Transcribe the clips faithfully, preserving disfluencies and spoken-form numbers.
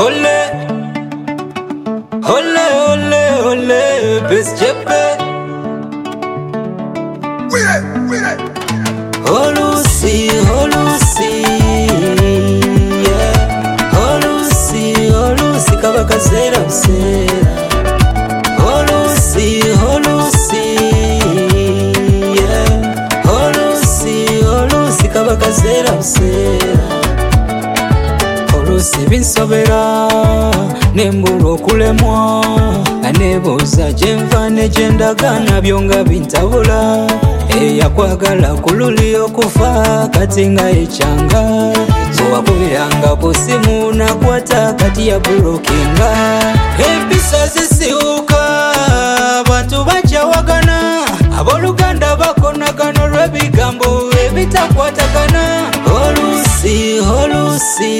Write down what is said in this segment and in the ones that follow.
Ole, ole, ole, ole, best jepe. Olusi, Olusi, yeah. Olusi, Olusi, kabaka zera usera. Olusi, Olusi, yeah. Olusi, Olusi, kabaka zera usera. Olusi binsobera nembura okulemwa nga nebuuza gyenva ne gyendaga nabyo nga bintabula. Eyakwagala kululi okufa kati nga ekyanga bwewakubiranga ku simu nakwata kati ya bulokinga. Empisa zisiuka abantu bakyawagana abooluganda bakonagana olw'ebigambo ebitakwatagana. Olusi, Olusi,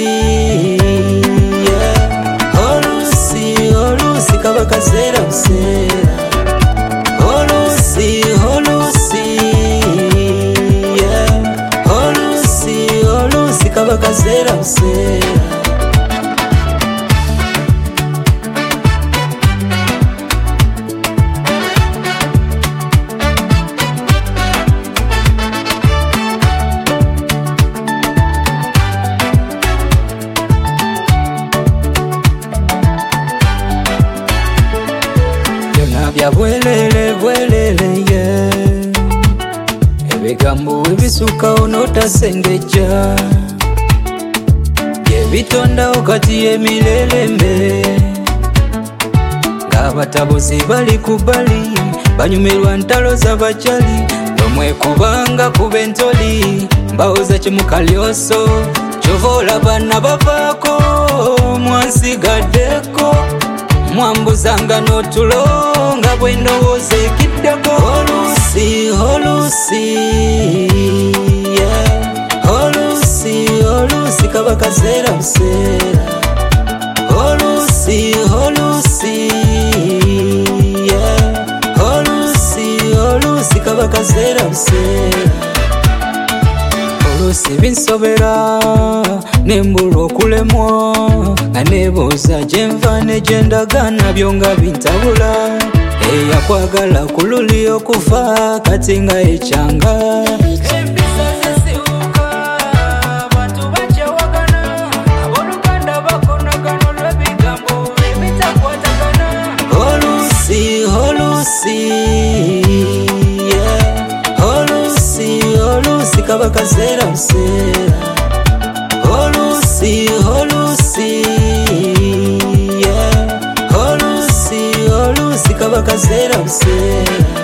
yeah. Olusi, Olusi, kabaka zera busera. Olusi, Olusi, yeah. Olusi, Olusi, kabaka zera busera. Bya bwelele bwelele ye ebigambo ebisukawo n'otasengeja byebitondawo kati y'emirelembe ng'abatabuzi bali ku bbali banyumirwa ntalo z'abajali nomwekubanga kuba entoli mbawoza kimukalyoso kyova olaba nabavaako mwansigaddeko mwambuzanga n'otulo nga bwe ndowooza ekiddako. Olusi, Olusi, yeah. Olusi, Olusi, kabaka zera busera. Olusi, Olusi, yeah. Olusi, Olusi, kabaka zera busera. Olusi binsobera nembura okulemwa nga nebuuza gyenva ne gyendaga nabyo nga bintabula. Eyakwagala kululi okufa kati nga ekyanga. Empisa zisiuka abantu bakyawagana abooluganda bakonagana olw'ebigambo ebitakwatagana. Olusi, Olusi, yeah. Olusi, Olusi, kabaka zera busera. Olusi, Olusi, yeah. Olusi, Olusi, kabaka zera busera.